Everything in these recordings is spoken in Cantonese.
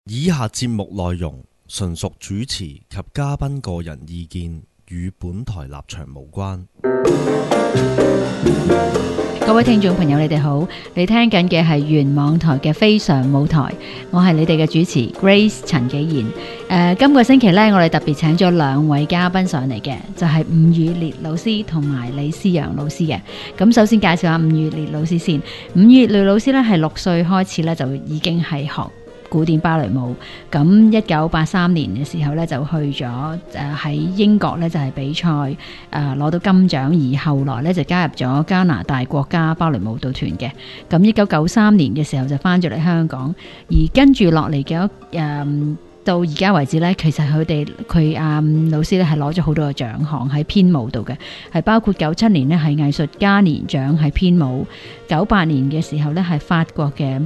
以下節目內容純屬主持及嘉賓個人意見，與本台立場無關。 各位聽眾朋友，你哋好，你聽緊嘅係原網台嘅非常舞台，我係你哋嘅主持 Grace 陳紀賢。今個星期呢，我哋特別請咗兩位嘉賓上嚟嘅，就係伍宇烈老師同埋李思陽老師嘅。咁首先介紹下伍宇烈老師先。伍宇烈老師呢係6歲開始呢，就已經係學古典芭蕾舞，咁1983年嘅時候咧就去咗喺英國咧就係比賽攞到金獎，而後來咧就加入咗加拿大國家芭蕾舞蹈團嘅。咁1993年嘅時候就翻咗嚟香港，而跟住落嚟嘅到而家為止咧，其實佢老師咧係攞咗好多嘅獎項喺編舞度嘅，係包括97年呢係藝術家年獎喺編舞，98年嘅時候咧係法國嘅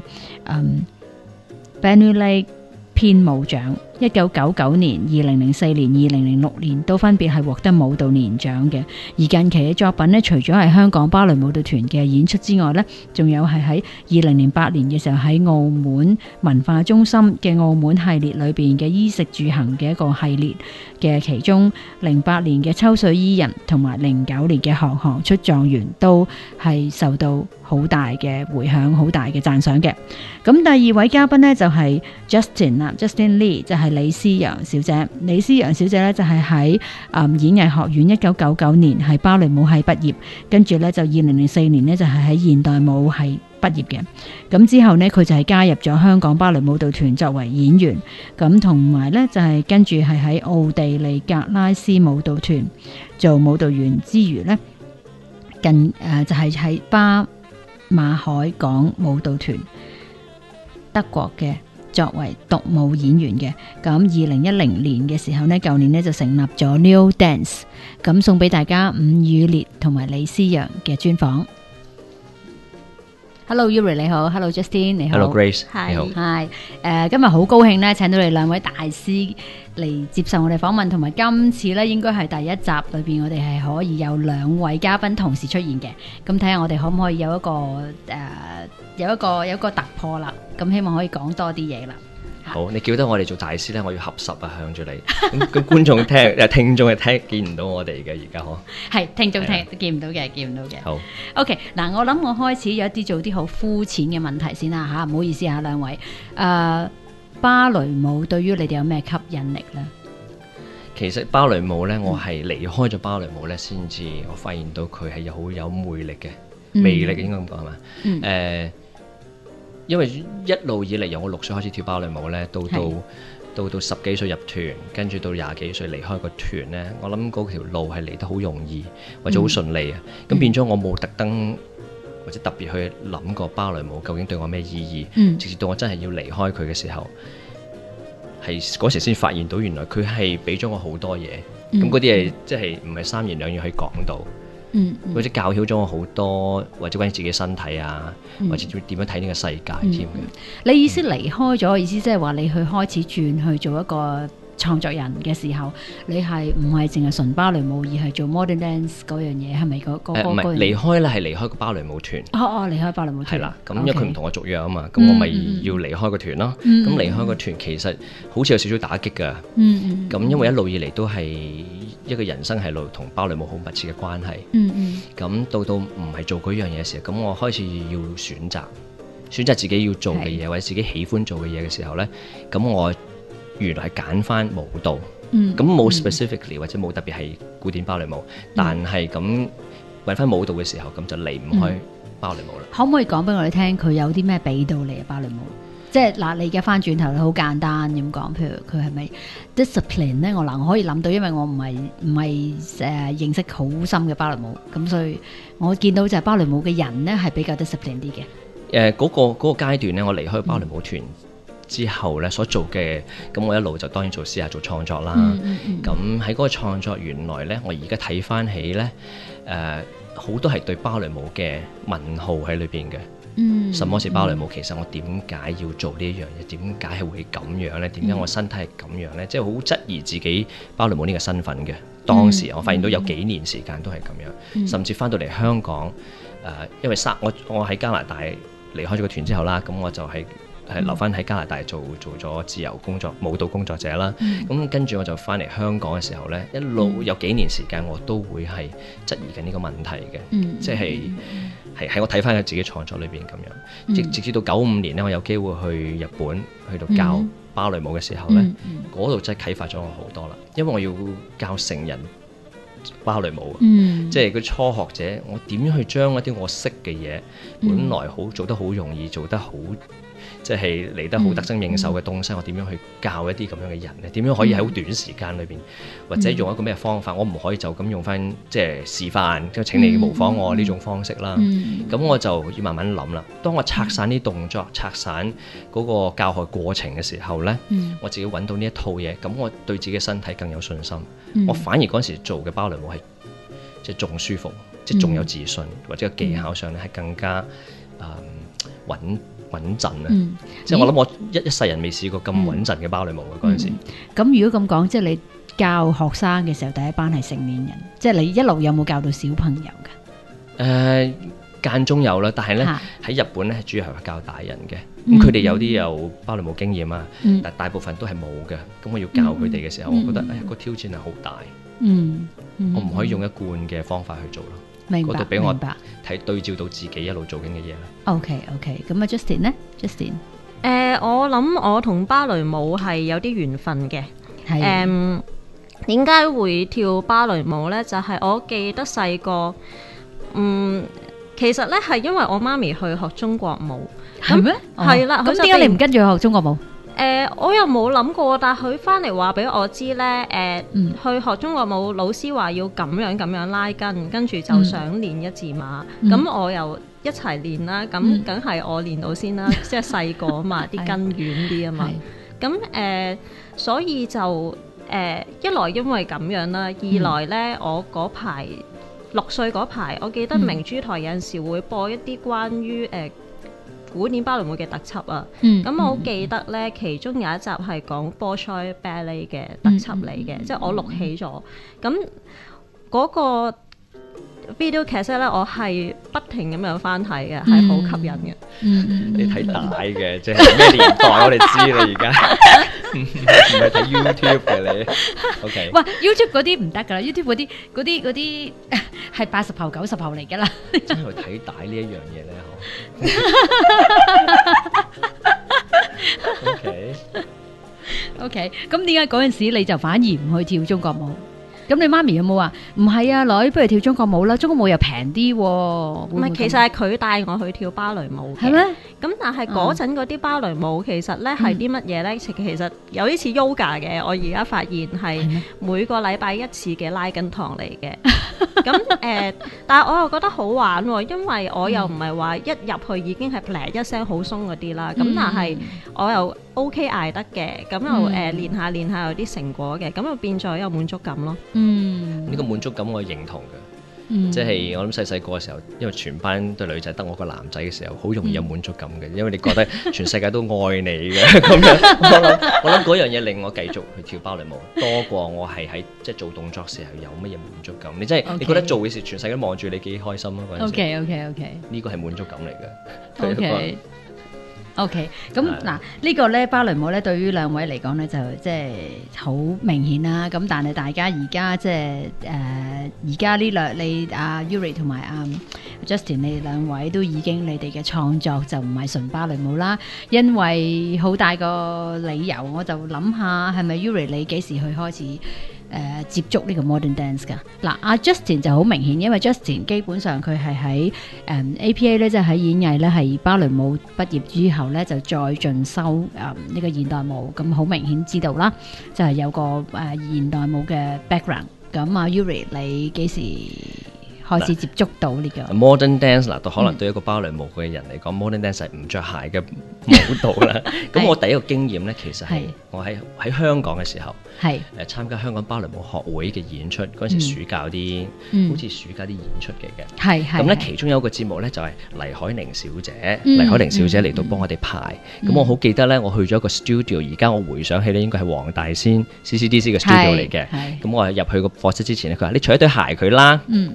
Benulé 編舞獎，1999年、2004年、2006年都分別係獲得舞蹈年獎嘅。而近期嘅作品呢，除咗係香港芭蕾舞蹈團嘅演出之外呢，仲有係喺2008年嘅時候喺澳門文化中心嘅澳門系列裏邊嘅衣食住行嘅一個系列嘅其中，08年嘅秋水伊人同埋09年嘅行行出狀元都係受到好大嘅回響，好大嘅讚賞嘅。咁第二位嘉賓呢，就係 Justin Lee， 就係李思陽小姐。李思陽小姐呢，就係喺演藝學院1999年係芭蕾舞系畢業，跟住呢，就2004年呢，就係喺現代舞系畢業嘅。咁之後呢，佢就係加入咗香港芭蕾舞蹈團作為演員，咁同埋呢，就係跟住係喺奧地利格拉斯舞蹈團做舞蹈員之餘呢，就係喺巴馬海港舞蹈團德國嘅作為獨舞演員嘅。咁2010年嘅時候呢，舊年呢就成立咗 New Dance， 咁送俾大家伍宇烈同埋李思陽嘅專訪。Hello Yuri 你好 ，Hello Justin 你好 ，Hello Grace 你好 ，Hi， 今日好高興呢，請到你兩位大師嚟接受我哋訪問，同埋今次呢應該係第一集裏邊，我哋係可以有兩位嘉賓同時出現嘅。咁睇下我哋可唔可以有一個突破啦？咁希望可以講多啲嘢啦。 好，你叫得我哋做大師咧，我要合十啊，向住你。咁觀眾聽眾係見唔到我哋嘅而家嗬？ 係聽眾見唔到嘅。 好 ，OK， 嗱，我諗我開始有做啲好膚淺嘅問題先啦吓，唔好意思吓兩位。芭蕾舞對於你哋有咩吸引力呢？ 其實芭蕾舞咧，我係離開咗芭蕾舞咧，先至我發現到佢係好有魅力嘅，魅力應該咁講係嘛？因為一路以嚟由我6歲開始跳芭蕾舞咧，到10幾歲入團，跟住到20幾歲離開個團咧，我諗嗰條路係嚟得好容易或者好順利啊。咁變咗我冇特登或者特別去諗過芭蕾舞究竟對我咩意義。直至到我真係要離開佢嘅時候，係嗰時先發現到原來佢係俾咗我好多嘢。咁嗰啲係即係唔係三言兩語可以講到。或者教曉咗我好多，或者關於自己身體啊，或者點樣睇呢個世界添嘅。 你意思離開咗，意思即係話你去開始轉去做一個創作人嘅時候，你係唔係淨係純芭蕾舞，而係做 modern dance 嗰樣嘢？係咪嗰個？唔係離開咧，係離開個芭蕾舞團。 離開芭蕾舞團。係啦，咁因為佢唔同我續約啊嘛，咁我咪要離開個團咯。咁離開個團其實好似有少少打擊㗎。咁因為一路以嚟都係一個人生係路同芭蕾舞好密切嘅關係。咁到唔係做嗰樣嘢嘅時候，咁我開始要選擇自己要做嘅嘢，或者自己喜歡做嘅嘢嘅時候咧，咁我原來係揀翻舞蹈。咁冇 specifically 或者冇特別係古典芭蕾舞，但係咁揾翻舞蹈嘅時候，咁就離唔開芭蕾舞啦。 可唔可以講俾我哋聽，佢有啲咩俾到你嘅芭蕾舞？即係嗱，你而家翻轉頭好簡單咁講，譬如佢係咪 discipline 咧？我可以諗到，因為我唔係認識好深嘅芭蕾舞，咁所以我見到就係芭蕾舞嘅人咧係比較 discipline 啲嘅。 嗰個階段咧，我離開芭蕾舞團之後咧，所做嘅咁我一路就當然試下做創作啦。咁喺嗰個創作原來咧，我而家睇翻起咧，好多係對芭蕾舞嘅問號喺裏邊嘅。什麼是芭蕾舞？其實我點解要做呢一樣嘢？點解係會咁樣呢？點解我身體係咁樣呢？即係好質疑自己芭蕾舞呢個身份嘅。當時我發現到有幾年時間都係咁樣，甚至翻到嚟香港，因為我喺加拿大離開咗個團之後啦，咁我就係留翻喺加拿大做咗自由工作舞蹈工作者啦。咁跟住我就翻嚟香港嘅時候呢，一路有幾年時間我都會係質疑緊呢個問題嘅，即係喺我睇翻佢自己創作裏邊咁樣，直至到95年呢，我有機會去日本去到教芭蕾舞嘅時候呢，嗰度真係啟發咗我好多啦，因為我要教成人芭蕾舞，即係個初學者，我點樣去將一啲我識嘅嘢，本來做得好容易，做得好即係嚟得好得心應手嘅東西，我點樣去教一啲咁樣嘅人呢？點樣可以喺好短時間裏邊，或者用一個咩方法？我唔可以就咁用翻即係示範，即係請你模仿我呢種方式啦。咁我就要慢慢諗啦。當我拆散啲動作、拆散嗰個教學過程嘅時候呢，我自己揾到呢一套嘢，咁我對自己嘅身體更有信心。我反而嗰陣時做嘅芭蕾舞係即係仲舒服，即係仲有自信，或者個技巧上咧係更加穩陣啊！即係我諗我一世人未試過咁穩陣嘅芭蕾舞嘅嗰陣時。 咁如果咁講，即係你教學生嘅時候，第一班係成年人，即係你一路有冇教到小朋友㗎？ 間中有啦，但係咧喺日本咧主要係教大人嘅。咁佢哋有啲有芭蕾舞經驗啊，但大部分都係冇嘅。咁我要教佢哋嘅時候，我覺得個挑戰係好大。我唔可以用一貫嘅方法去做咯。 明白， 嗰度俾我睇對照到自己一路做緊嘅嘢啦。 OK，咁啊 Justin 呢 Justin， 我諗我同芭蕾舞係有啲緣分嘅。點解會跳芭蕾舞呢？就係我記得細個，其實呢係因為我媽咪去學中國舞。 係咩？ 係啦。 咁點解你唔跟住去學中國舞？ 我又冇諗過，但係佢翻嚟話俾我知呢，去學中國舞，老師話要咁樣拉筋，跟住就想練一字馬，咁我又一齊練啦，咁梗係我練到先啦，即係細個啊嘛，啲筋軟啲啊嘛，咁所以就一來因為咁樣啦，二來呢，我嗰排6歲嗰排，我記得明珠台有陣時會播一啲關於古典芭蕾舞嘅特輯啊，咁我好記得呢，其中有一集係講 Bolshoi Ballet 嘅特輯嚟嘅，即係我錄起咗，咁嗰個 video cassette 咧，我係不停咁樣翻睇嘅，係好吸引嘅。 你睇帶嘅，即係咩年代我哋知啦，而家唔係睇 YouTube 嘅你。OK， 喂 YouTube 嗰啲唔得噶啦 ，YouTube 嗰啲係80後90後嚟噶啦。 真係睇帶呢一樣嘢咧，嗬。 OK，咁點解嗰陣時你就反而唔去跳中國舞？咁你媽咪有冇話唔係啊女，不如跳中國舞啦？中國舞又平啲喎。唔係， 其實係佢帶我去跳芭蕾舞嘅。係咩？咁但係嗰陣嗰啲芭蕾舞其實咧係啲乜嘢咧？其實有啲似 yoga 嘅。我而家發現係每個禮拜1次嘅拉筋堂嚟嘅。咁但係我又覺得好玩喎，因為我又唔係話一入去已經係嗶一聲好鬆嗰啲啦。咁但係我又 OK 捱得嘅，咁又練下有啲成果嘅，咁就變咗有滿足感咯。 呢個滿足感我認同嘅，即係我諗細個嘅時候，因為全班對女仔得我個男仔嘅時候，好容易有滿足感嘅，因為你覺得全世界都愛你嘅咁樣。我諗嗰樣嘢令我繼續去跳芭蕾舞，多過我係喺即係做動作時候有乜嘢滿足感。你真係你覺得做嘅時，全世界都望住你幾開心啊！嗰陣時 OK， 呢個係滿足感嚟嘅。 OK， 咁嗱呢個咧芭蕾舞咧，對於兩位嚟講咧就即係好明顯啦。咁但係大家而家即係而家呢兩你阿 Yuri 同埋阿 Justin， 你哋兩位都已經你哋嘅創作就唔係純芭蕾舞啦。因為好大個理由，我就諗下係咪 Yuri 你幾時去開始接觸呢個 modern dance 㗎？嗱，阿 Justin 就好明顯，因為 Justin 基本上佢係喺APA 咧，即係喺演藝咧係芭蕾舞畢業之後咧就再進修呢個現代舞，咁好明顯知道啦，就係有個現代舞嘅 background。咁阿 Yuri 你幾時開始接觸到呢個 modern dance 嗱？可能對一個芭蕾舞嘅人嚟講，modern dance 係唔着鞋嘅舞蹈啦。咁我第一個經驗咧，其實係我喺香港嘅時候，係參加香港芭蕾舞學會嘅演出，嗰陣時暑假啲好似暑假啲演出嘅。係咁咧，其中有一個節目咧就係黎海寧小姐，黎海寧小姐嚟到幫我哋排。咁我好記得咧，我去咗一個 studio， 而家我回想起咧，應該係黃大仙 CCDC 嘅 studio 嚟嘅。咁我入去個課室之前咧，佢話：你除咗對鞋佢啦。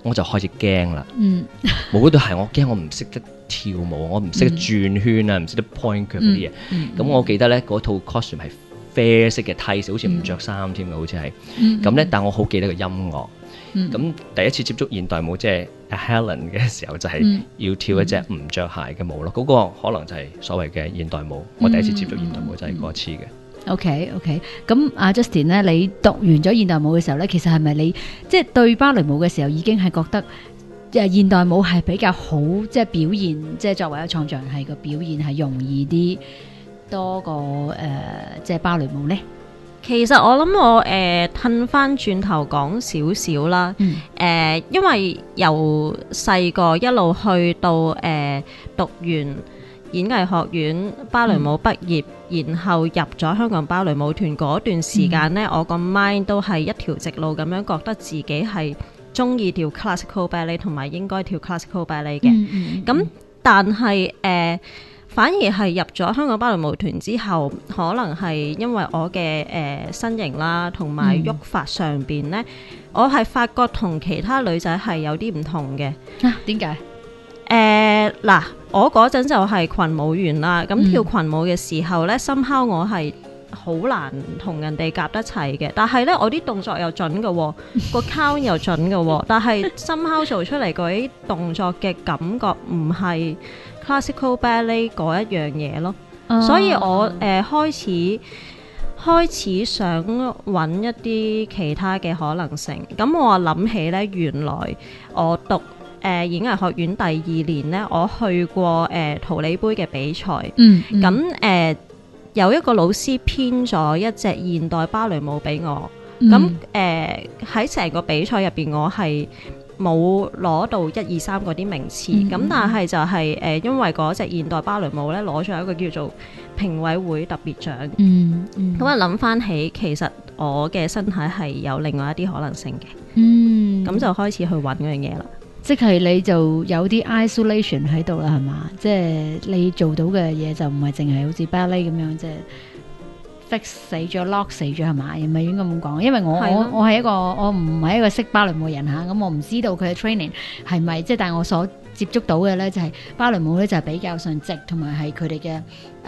我就開始驚啦。冇嗰對鞋，我驚我唔識得跳舞，我唔識得轉圈啊，唔識得 point 腳嗰啲嘢。咁我記得咧嗰套 costume 係啡色嘅 tights，好似唔着衫添嘅，好似係。咁咧，但我好記得個音樂。咁第一次接觸現代舞，即係 Helen 嘅時候，就係要跳一隻唔着鞋嘅舞咯。嗰個可能就係所謂嘅現代舞。我第一次接觸現代舞就係嗰次嘅。 OK，咁阿 Justin 咧，你讀完咗現代舞嘅時候咧，其實係咪你即係對芭蕾舞嘅時候已經係覺得現代舞係比較好，即係表現，即係作為一個創作人係個表現係容易啲多過即係芭蕾舞咧？ 其實我諗我褪翻轉頭講少少啦，因為由細個一路去到讀完演藝學院芭蕾舞畢業，然後入咗香港芭蕾舞團嗰段時間呢，我個 mind 都係一條直路咁樣覺得自己係中意跳 classical ballet 同埋應該跳 classical ballet 嘅。咁但係反而係入咗香港芭蕾舞團之後，可能係因為我嘅身形啦，同埋喐法上邊呢，我係發覺同其他女仔係有啲唔同嘅。 點解？ 嗱，我嗰陣就係群舞員啦，咁跳群舞嘅時候呢，somehow我係好難同人哋夾得齊嘅。但係呢，我啲動作又準嘅，個 count 又準嘅，但係 somehow 做出嚟嗰啲動作嘅感覺唔係 classical ballet 嗰一樣嘢咯。所以我開始想揾一啲其他嘅可能性。咁我諗起呢，原來我讀演藝學院第2年呢，我去過桃李杯嘅比賽。咁有一個老師編咗一隻現代芭蕾舞俾我。咁喺成個比賽入邊，我係冇攞到1、2、3嗰啲名次。咁但係就係因為嗰隻現代芭蕾舞呢，攞咗一個叫做評委會特別獎。咁啊諗翻起，其實我嘅身體係有另外一啲可能性嘅。咁就開始去揾嗰樣嘢啦。 即係你就有啲 isolation 喺度啦，係嘛？即係你做到嘅嘢就唔係淨係好似 ballet 咁樣，即係 fix 死咗 lock 死咗，係嘛？係咪應該咁講？因為我係我唔係一個識芭蕾舞嘅人嚇，咁我唔知道佢嘅 training 係咪即係，但係我所接觸到嘅咧就係芭蕾舞咧就係比較上直，同埋係佢哋嘅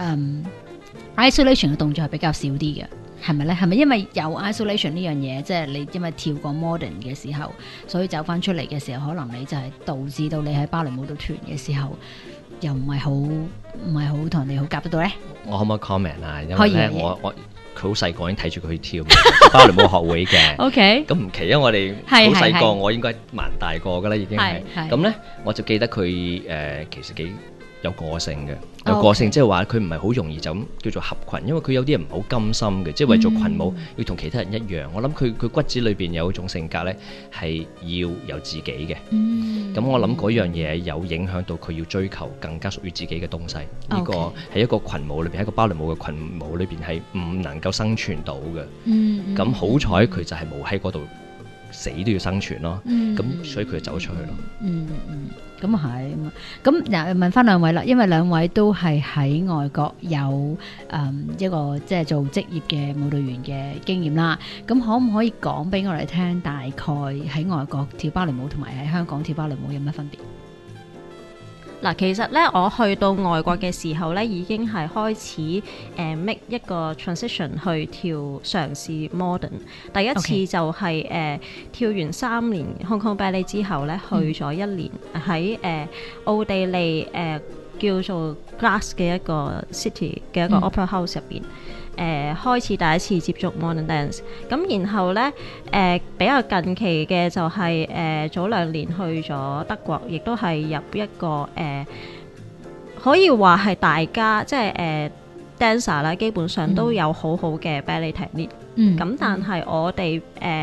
isolation 嘅動作係比較少啲嘅。係咪咧？係咪因為有 isolation 呢樣嘢，即係你因為跳過 modern 嘅時候，所以走翻出嚟嘅時候，可能你就係導致到你喺芭蕾舞蹈團嘅時候，又唔係好同你好夾得到咧？我可唔可以 comment 啊？因為咧，我佢好細個已經睇住佢去跳芭蕾舞學會嘅。OK，咁唔奇，因為我哋好細個，我應該蠻大個噶啦，已經係。咁咧，我就記得佢其實幾有個性嘅。有個性，即係話佢唔係好容易就咁叫做合群，因為佢有啲人唔好甘心嘅，即係為咗群舞要同其他人一樣。我諗佢骨子裏邊有一種性格咧，係要有自己嘅。咁我諗嗰樣嘢有影響到佢要追求更加屬於自己嘅東西。呢個喺一個群舞裏邊，喺一個芭蕾舞嘅群舞裏邊係唔能夠生存到嘅。咁好彩佢就係冇喺嗰度死都要生存咯。咁所以佢就走出去咯。 咁係，咁嗱問翻兩位啦，因為兩位都係喺外國有一個即係做職業嘅舞蹈員嘅經驗啦。咁可唔可以講俾我哋聽，大概喺外國跳芭蕾舞同埋喺香港跳芭蕾舞有乜分別？ 嗱，其實咧，我去到外國嘅時候咧，已經係開始make 一個 transition 去跳嘗試 modern。第一次就係跳完3年 Hong Kong Ballet 之後咧，去咗1年喺奧地利叫做 Graz 嘅一個 city 嘅一個 opera house 入邊。開始第一次接觸 modern dance， 咁然後呢，比較近期嘅就係早2年去咗德國，亦都係入一個可以話係大家即係dancer 啦，基本上都有好好嘅 ballet technique。咁但係我哋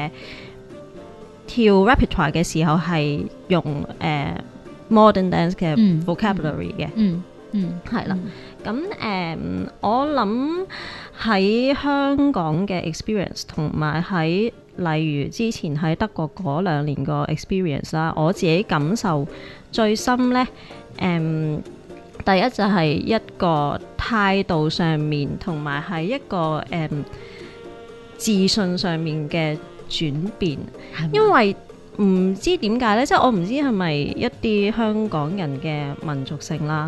跳 repertoire 嘅時候係用modern dance 嘅 vocabulary 嘅。係啦。咁我諗喺香港嘅 experience 同埋喺例如之前喺德國嗰2年個 experience 啦，我自己感受最深呢，第一就係一個態度上面同埋係一個自信上面嘅轉變，因為唔知點解呢？即係我唔知係咪一啲香港人嘅民族性啦。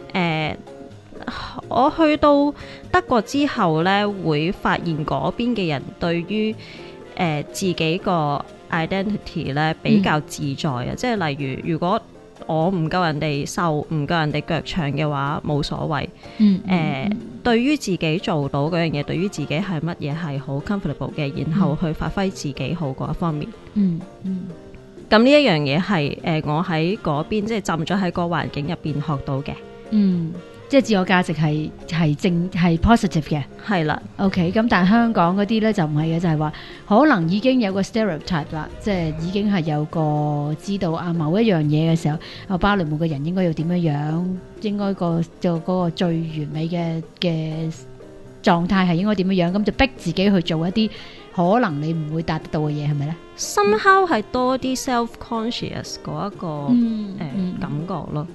我去到德國之後呢，會發現嗰邊嘅人對於自己個 identity 呢比較自在啊。即係例如，如果我唔夠人哋瘦，唔夠人哋腳長嘅話，冇所謂。對於自己做到嗰樣嘢，對於自己係乜嘢係好 comfortable 嘅，然後去發揮自己好嗰一方面。咁呢一樣嘢係我喺嗰邊即係浸咗喺個環境入邊學到嘅。 即係自我價值係正係 positive 嘅， 係啦。 OK， 咁但係香港嗰啲咧就唔係嘅，就係話可能已經有個 stereotype 啦，即係已經係有個知道啊某一樣嘢嘅時候，芭蕾舞嘅人應該要點樣樣，應該就嗰個最完美嘅狀態係應該點樣樣，咁就逼自己去做一啲可能你唔會達得到嘅嘢，係咪咧 ？somehow 係多啲 self-conscious 嗰一個感覺咯。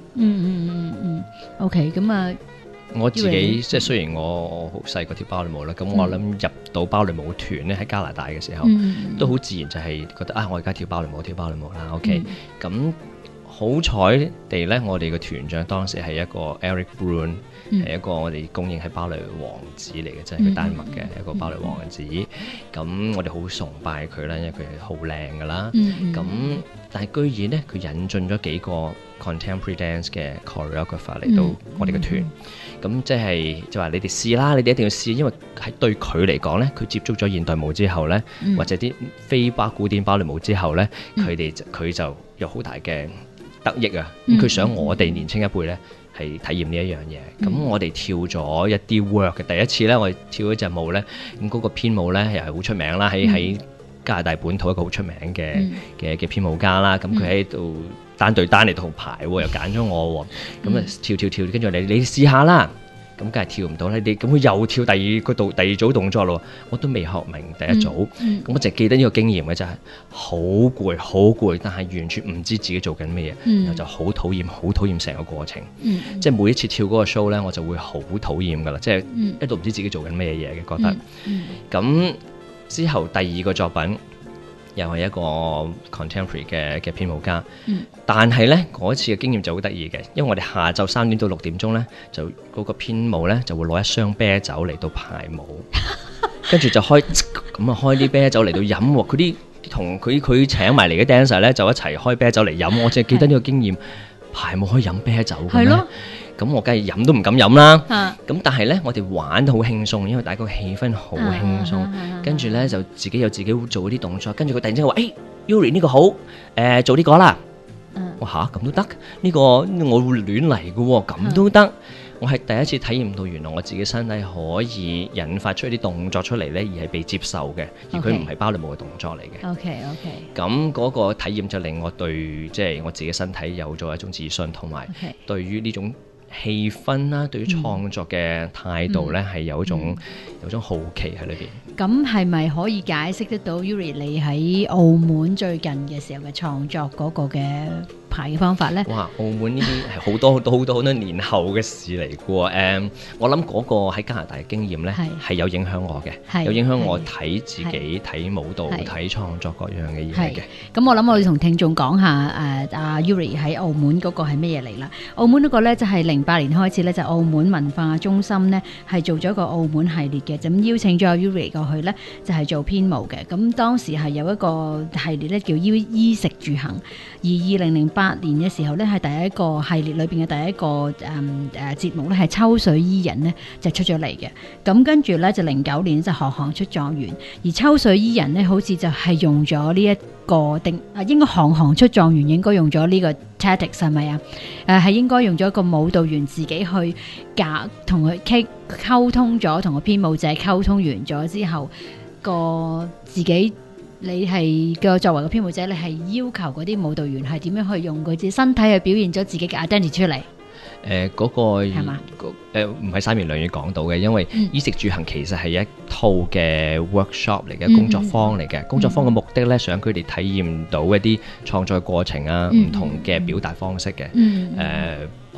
OK， 咁啊， 我自己即係雖然我好細個跳芭蕾舞啦，咁我諗入到芭蕾舞團咧喺加拿大嘅時候，都好自然就係覺得我而家跳芭蕾舞啦。OK，咁好彩地咧，我哋嘅團長當時係一個 Eric Brun，係一個我哋公認係芭蕾王子嚟嘅，即係佢丹麥嘅一個芭蕾王子。咁我哋好崇拜佢啦，因為佢係好靚噶啦。咁但係居然咧，佢引進咗幾個 contemporary dance 嘅 choreographer 嚟到我哋嘅團。咁即係就話你哋試啦，你哋一定要試，因為係對佢嚟講咧，佢接觸咗現代舞之後咧，或者啲非古典芭蕾舞之後咧，佢就有好大嘅得益啊！佢想我哋年青一輩咧係體驗呢一樣嘢。咁我哋跳咗一啲 work 嘅第一次咧，我哋跳一隻舞咧，咁嗰個編舞咧又係好出名啦，喺加拿大本土一個好出名嘅編舞家啦。咁佢喺度單對單嚟同排，又揀咗我，咁啊跳，跟住你試下啦。咁梗係跳唔到啦，咁佢又跳第二組動作咯，我都未學明第一組，咁我淨係記得呢個經驗嘅就係好攰，但係完全唔知自己做緊咩嘢，然後就好討厭成個過程，即係每一次跳嗰個 show 咧，我就會好討厭噶啦，即係一度唔知自己做緊咩嘢嘅覺得。咁之後第二個作品又係一個 contemporary 嘅編舞家，但係咧嗰次嘅經驗就好得意嘅，因為我哋下晝3點到6點鐘咧，就嗰個編舞咧就會攞一箱啤酒嚟到排舞，跟住就開啲啤酒嚟到飲喎。佢啲同佢請埋嚟嘅 dancer 咧就一齊開啤酒嚟飲。我淨係記得呢個經驗，排舞可以飲啤酒嘅咩？咁我梗係飲都唔敢飲啦。咁但係咧，我哋玩得好輕鬆，因為大家個氣氛好輕鬆。跟住咧就自己做啲動作。跟住佢突然之間話：Yuri 呢個好，做呢個啦。我嚇咁都得？呢個我會亂嚟嘅喎，咁都得。我係第一次體驗到原來我自己身體可以引發出一啲動作出嚟咧，而係被接受嘅，而佢唔係芭蕾舞嘅動作嚟嘅。 OK。 咁嗰個體驗就令我對即係我自己身體有咗一種自信，同埋對於呢種氣氛啦，對於創作嘅態度咧，係有種好奇喺裏邊。 咁係咪可以解釋得到 Yuri 你喺澳門最近嘅時候嘅創作嗰個嘅排嘅方法咧？哇！ 澳門呢啲係好多年後嘅事嚟嘅。我諗嗰個喺加拿大嘅經驗咧係有影響我嘅，有影響我睇自己、睇舞蹈、睇創作各樣嘅嘢嘅。 咁我諗我哋同聽眾講下阿 Yuri 喺澳門嗰個係乜嘢嚟啦？澳門嗰個咧就係08年開始咧，就澳門文化中心咧係做咗個澳門系列嘅，就咁邀請咗阿 Yuri 過去咧，就係做編舞嘅。咁當時係有一個系列咧叫衣食住行，而2008年嘅時候咧，係第一個系列裏邊嘅第一個節目咧，係抽水伊人呢就出咗嚟嘅。咁跟住咧就09年就行行出狀元，而抽水伊人呢好似就係用咗呢一個應該行行出狀元應該用咗呢個 tactics 係咪啊？係應該用咗一個舞蹈員自己去同佢溝通咗，同個編舞者溝通完咗之後，自己你係作為個編舞者，你係要求嗰啲舞蹈員係點樣去用佢自己身體去表現咗自己嘅 identity 出嚟？ 嗰個係嘛？唔係三言兩語講到嘅，因為衣食住行其實係一套嘅 workshop 嚟嘅，工作坊嚟嘅。工作坊嘅目的咧，想佢哋體驗到一啲創作過程啊，唔同嘅表達方式嘅。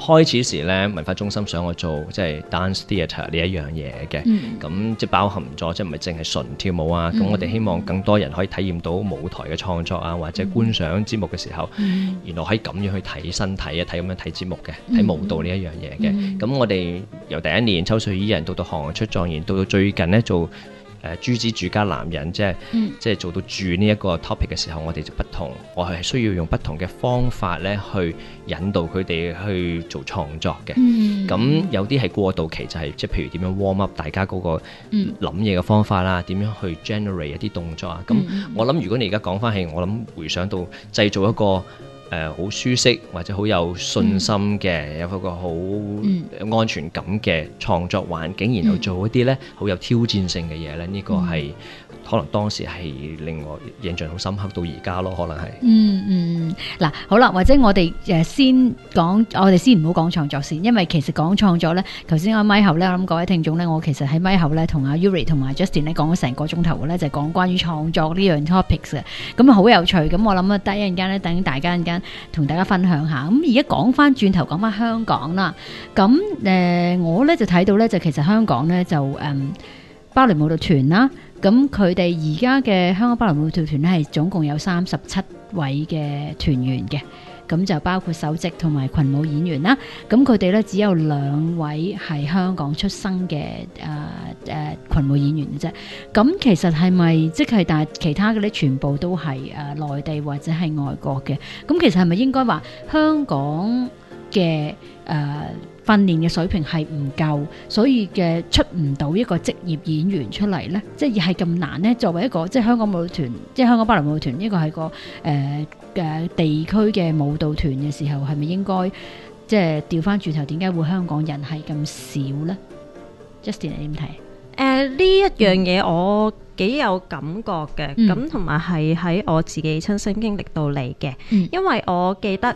開始時咧，文化中心想我做即係 dance theatre 呢一樣嘢嘅，咁即係包含咗即係唔係淨係純跳舞啊。咁我哋希望更多人可以體驗到舞台嘅創作啊，或者觀賞節目嘅時候，原來可以咁樣去睇身體啊，睇咁樣睇節目嘅，睇舞蹈呢一樣嘢嘅。咁我哋由第一年秋水伊人到行出狀元，到最近咧做朱子住家男人，即係做到住呢一個 topic 嘅時候，我哋就不同，我係需要用不同嘅方法咧去引導佢哋去做創作嘅。咁有啲係過渡期，就係即係譬如點樣 warm up 大家嗰個諗嘢嘅方法啦，點樣去 generate 一啲動作啊。咁我諗如果你而家講翻起，我諗回想到製造一個好舒適或者好有信心嘅，有一個好安全感嘅創作環境，然後做一啲咧好有挑戰性嘅嘢咧，呢個係可能當時係令我印象好深刻到而家咯，可能係。 嗱，好啦，或者我哋先講，我哋先唔好講創作先，因為其實講創作咧，頭先我咪後咧，我諗各位聽眾咧，我其實喺咪後咧同阿 Yuri 同埋 Justin 咧講咗成個鐘頭嘅咧，就係講關於創作呢樣 topics 嘅，咁啊好有趣。咁我諗啊，第一陣間咧，等大家陣間同大家分享下。咁而家講翻轉頭講翻香港啦，咁我咧就睇到咧，就其實香港咧就芭蕾舞蹈團啦。咁佢哋而家嘅香港芭蕾舞蹈團咧係總共有37位嘅團員嘅，咁就包括首席同埋群舞演員啦。咁佢哋咧只有2位係香港出生嘅群舞演員嘅啫。咁其實係咪即係但係其他嘅咧全部都係內地或者係外國嘅？咁其實係咪應該話香港嘅訓練嘅水平係唔夠，所以嘅出唔到一個職業演員出嚟呢？即係咁難呢？作為一個即係香港舞蹈團，即係香港芭蕾舞蹈團，呢個係個地區嘅舞蹈團嘅時候，係咪應該即係調翻轉頭？點解會香港人係咁少呢？ Justin 你點睇？ 呢一樣嘢我幾有感覺嘅，咁同埋係喺我自己親身經歷到嚟嘅，因為我記得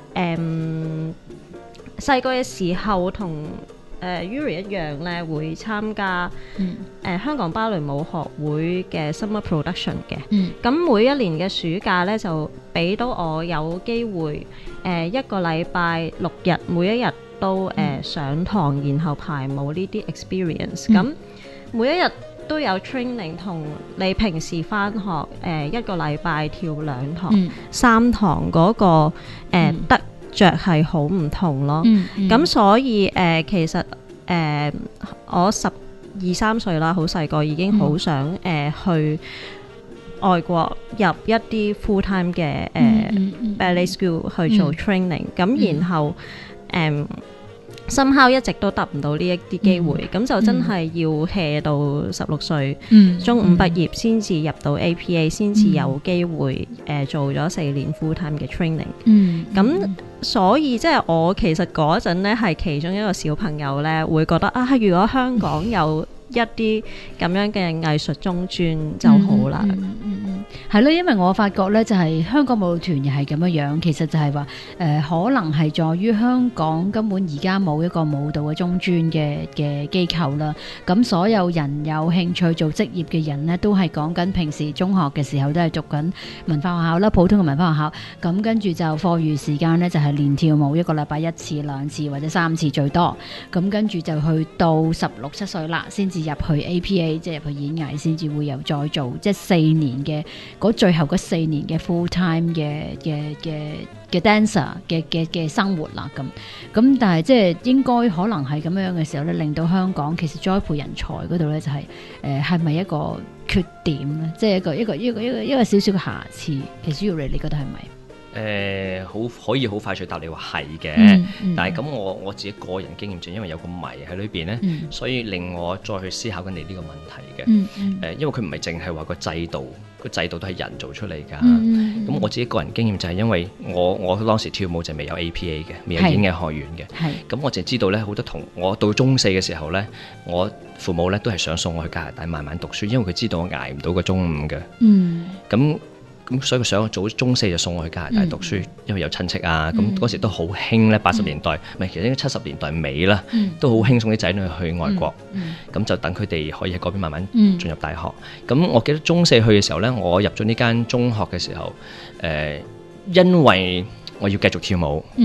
細個嘅時候同Yuri 一樣咧，會參加香港芭蕾舞學會嘅 summer production 嘅。咁每一年嘅暑假咧，就俾到我有機會一個禮拜6日，每一日都上堂，然後排舞呢啲 experience。咁每一日都有 training， 同你平時返學一個禮拜跳2堂、3堂嗰個得着係好唔同咯。咁所以其實我12、13歲啦，好細個已經好想去外國入一啲 full time 嘅ballet school 去做 training。咁然後somehow一直都得唔到呢一啲機會，咁就真係要 hea 到16歲，中五畢業先至入到 APA， 先至有機會做咗4年 full time 嘅 training。咁所以即係我其實嗰陣咧係其中一個小朋友咧，會覺得啊，如果香港有一啲咁樣嘅藝術中專就好啦。 係咯，因為我發覺咧就係香港舞蹈團又係咁樣，其實就係話可能係在於香港根本而家冇一個舞蹈嘅中專嘅機構啦。咁所有人有興趣做職業嘅人呢，都係講緊平時中學嘅時候都係讀緊文化學校啦，普通嘅文化學校。咁跟住就課餘時間呢，就係練跳舞，一個禮拜1次、2次或者3次最多。咁跟住就去到16、17歲啦，先至入去 APA， 即係入去演藝，先至會有再做即係4年嘅最後嗰4年嘅 full time 嘅 dancer 嘅生活啦。咁但係即係應該可能係咁樣嘅時候咧，令到香港其實栽培人才嗰度咧就係咪一個缺點咧？即係一個少少嘅瑕疵。其實 Yuri 你覺得係咪？ 可以好快脆答你話係嘅，但係咁我自己個人經驗就因為有個謎喺裏邊呢，所以令我再去思考緊你呢個問題嘅。因為佢唔係淨係話個制度都係人做出嚟㗎。咁我自己個人經驗就係因為我當時跳舞就未有 APA 嘅，未有演藝學院嘅。咁我淨係知道呢，好多同我到中4嘅時候呢，我父母呢都係想送我去加拿大慢慢讀書，因為佢知道我捱唔到個中5嘅。咁所以佢想我早中4就送我去加拿大讀書，因為有親戚啊。咁嗰時都好興咧，80年代唔係，其實應該70年代尾啦，都好興送啲仔女去外國。咁就等佢哋可以喺嗰邊慢慢進入大學。咁我記得中4去嘅時候咧，我入咗呢間中學嘅時候，因為我要繼續跳舞，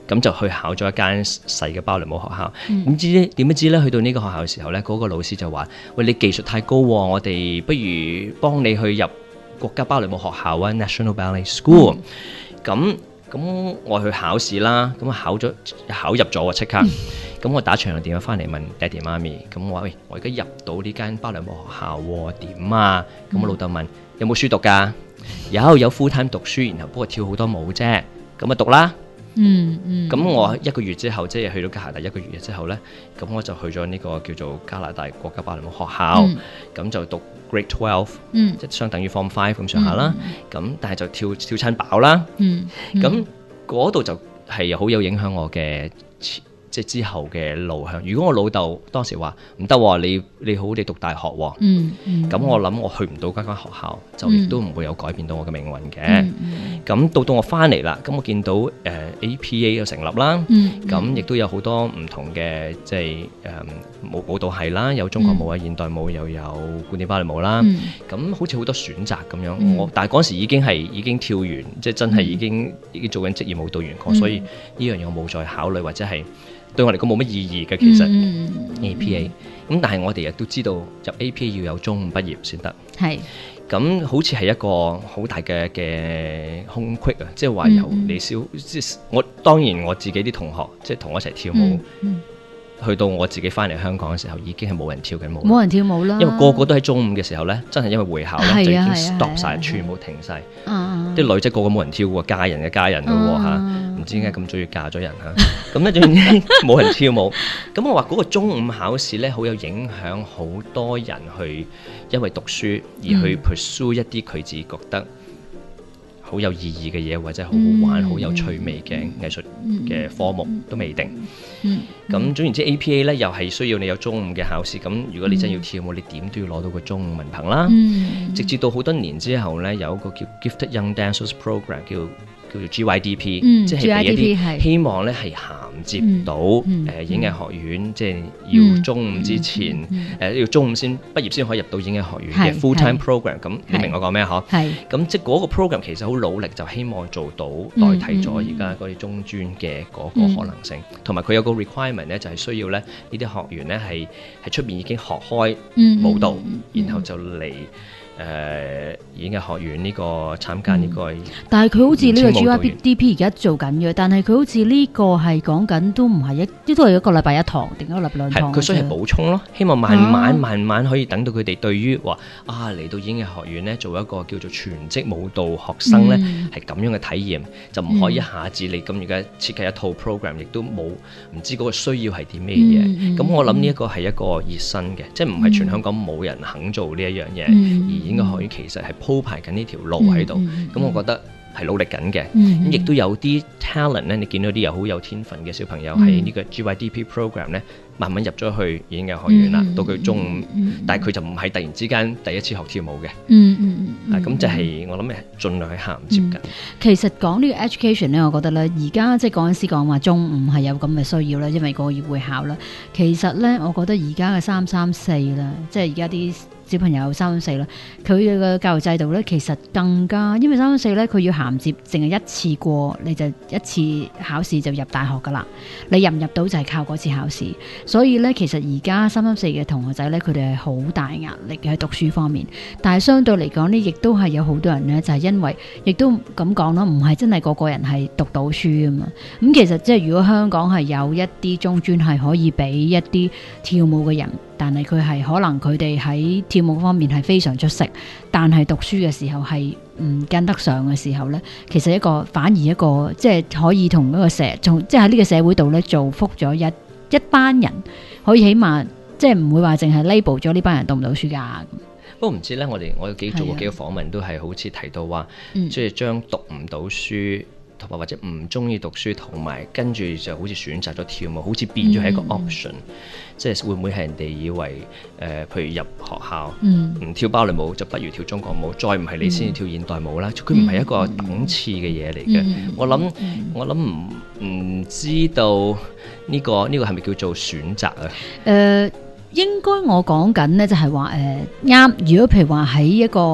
咁就去考咗一間細嘅芭蕾舞學校。點知咧去到呢個學校嘅時候咧，嗰個老師就話：喂，你技術太高喎，我哋不如幫你去入國家芭蕾舞學校啊 ，National Ballet School。咁我去考試啦，咁考入咗喎，即刻。咁我打長途電話翻嚟問爹哋媽咪，咁我話：喂，我而家入到呢間芭蕾舞學校喎，點啊？咁我老豆問：有冇書讀㗎？有 full time 讀書，然後不過跳好多舞啫，咁咪讀啦。咁我1個月之後，即係去到加拿大1個月之後呢，咁我就去咗呢個叫做加拿大國家芭蕾舞學校，咁就讀 Grade 12，即係相等於 Form 5咁上下啦。咁但係就跳親飽啦。咁嗰度就係好有影響我嘅。即係之後嘅路向。如果我老豆當時話唔得，你好地讀大學喎，咁我諗我去唔到間學校，就亦都唔會有改變到我嘅命運嘅。咁到我翻嚟啦，咁我見到APA 又成立啦，咁亦都有好多唔同嘅即係舞蹈系啦，有中國舞啊、現代舞，又有古典芭蕾舞啦。咁好似好多選擇咁樣。但係嗰時已經跳完，即係真係已經做緊職業舞蹈員，所以呢樣嘢我冇再考慮，或者係對我嚟講冇乜意義嘅。其實 APA 咁，但係我哋亦都知道入 APA 要有中五畢業先得。係咁，好似係一個好大嘅空隙啊！即係話由你即係我當然我自己啲同學，即係同我一齊跳舞。去到我自己翻嚟香港嘅時候，已經係冇人跳緊舞，冇人跳舞啦。因為個個都喺中午嘅時候呢，真係因為會考呢，就已經 stop 晒，全部停晒。啲女仔個個冇人跳喎，嫁人嘅嫁人咯嚇，唔知點解咁中意嫁咗人嚇。咁呢，總之冇人跳舞。咁我話嗰個中午考試呢，好有影響，好多人去因為讀書而去 pursue 一啲佢自己覺得好有意義嘅嘢，或者好好玩、好有趣味嘅藝術嘅科目都未定。咁總言之 APA 咧又係需要你有中五嘅考試。咁如果你真要跳舞，你點都要攞到個中五文憑啦。直至到好多年之後咧，有一個叫 Gifted Young Dancers Program，叫做 GYDP，即係俾一啲希望咧係銜接到演藝學院，即係要中五之前要中五先畢業先可以入到演藝學院嘅 full time program。咁你明我講咩嗬？咁即係嗰個 program 其實好努力，就希望做到代替咗而家嗰啲中專嘅嗰個可能性，同埋佢有個 requirement 咧，就係需要咧呢啲學員咧係出邊已經學開舞蹈，然後就嚟演藝學院呢個參加呢個。但係佢好似呢個 GYDP 而家做緊嘅，但係佢好似呢個係講緊都唔係都係一個禮拜一堂定一個禮拜兩堂。係佢所以係補充咯，希望慢慢可以等到佢哋對於話嚟到演藝學院咧做一個叫做全職舞蹈學生咧係咁樣嘅體驗，就唔可以一下子你咁而家設計一套 program，亦都冇唔知嗰個需要係啲咩嘢。咁我諗呢一個係一個熱身嘅，即係唔係全香港冇人肯做呢一樣嘢，而演藝學院其實係鋪排緊呢條路喺度。咁我覺得係努力緊嘅。咁亦都有啲 talent 咧，你見到啲又好有天分嘅小朋友喺呢個 GYDP program 咧，慢慢入咗去演藝學院啦。到佢中五，但係佢就唔係突然之間第一次學跳舞嘅。咁就係我諗盡量去銜接緊。其實講呢個 education 咧，我覺得咧，而家即係嗰陣時講話中五係有咁嘅需要啦，因為個月會考啦。其實咧，我覺得而家嘅3-3-4啦，即係而家啲小朋友3-4啦，佢嘅教育制度咧，其實更加，因為3-4咧，佢要銜接，淨係一次過，你就一次考試就入大學噶啦。你入唔入到就係靠嗰次考試。所以咧，其實而家3-3-4嘅同學仔咧，佢哋係好大壓力嘅喺讀書方面。但係相對嚟講呢，亦都係有好多人咧，就係因為，亦都咁講啦，唔係真係個個人係讀到書啊嘛。咁其實即係如果香港係有一啲中專係可以俾一啲跳舞嘅人。但係佢係可能佢哋喺跳舞方面係非常出色，但係讀書嘅時候係唔跟得上嘅時候呢，其實反而一個即係可以同一個即係喺呢個社會度呢，造福咗一班人，可以起碼即係唔會話淨係 label 咗呢班人讀唔到書㗎。不過唔知呢，我有做過幾個訪問，都係好似提到話，即係將讀唔到書同埋或者唔中意讀書，同埋跟住就好似選擇咗跳舞，好似變咗係一個 option。即係會唔會係人哋以為譬如入學校唔跳芭蕾舞就不如跳中國舞，再唔係你先至跳現代舞啦。佢唔係一個檔次嘅嘢嚟嘅。我諗唔知道呢個係咪叫做選擇啊？應該我講緊呢就係話啱。如果譬如話喺一個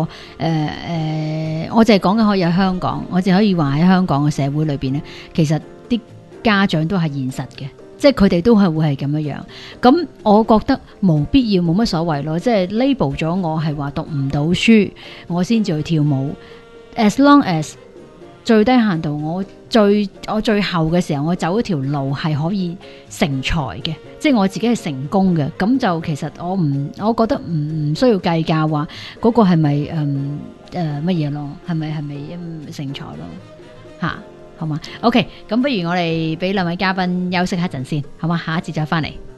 我淨係講緊可以喺香港，我淨可以話喺香港嘅社會裏邊呢，其實啲家長都係現實嘅，即係佢哋都係會係咁樣樣。咁我覺得冇必要，冇乜所謂咯。即係 label 咗我係話讀唔到書，我先至去跳舞。As long as 最低限度我最後嘅時候，我走一條路係可以成才嘅，即係我自己係成功嘅。咁就其實我覺得唔需要計較話嗰個係咪乜嘢咯，係咪成才咯吓，好嘛？OK，咁不如我哋俾兩位嘉賓休息一陣先，好嘛？下一節再翻嚟。